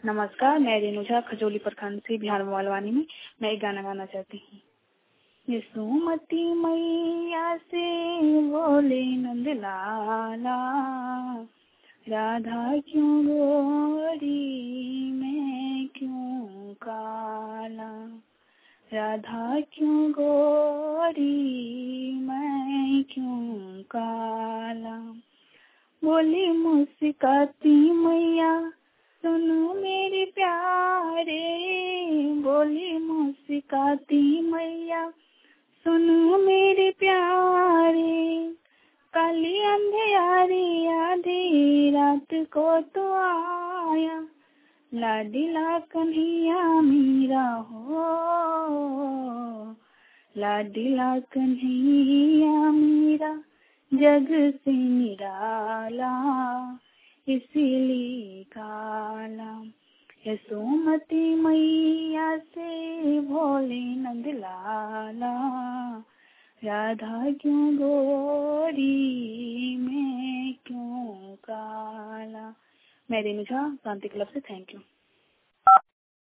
नमस्कार, मैं रेणुजा खजोली प्रखंड से बिहार मोबाइलवानी में मैं एक गाना गाना चाहती हूँ। यशोमती मैया से बोले नंद लाला, राधा क्यों गोरी मैं क्यों काला, राधा क्यों गोरी मैं क्यों काला। बोली मुस्काती मैया सुनो मेरे प्यारे, बोली मुस्काती मैया सुनो मेरे प्यारे। काली अंधियारी आधी रात को तो आया, लाडीला कन्हैया मेरा हो, लाडीला कन्हैया मेरा जग से निराला, इसीलिए काला। यशोमती मैया से भोले नंद लाला, राधा क्यों गोरी मैं क्यों काला। मैं रेणुजा शांति क्लब से, थैंक यू।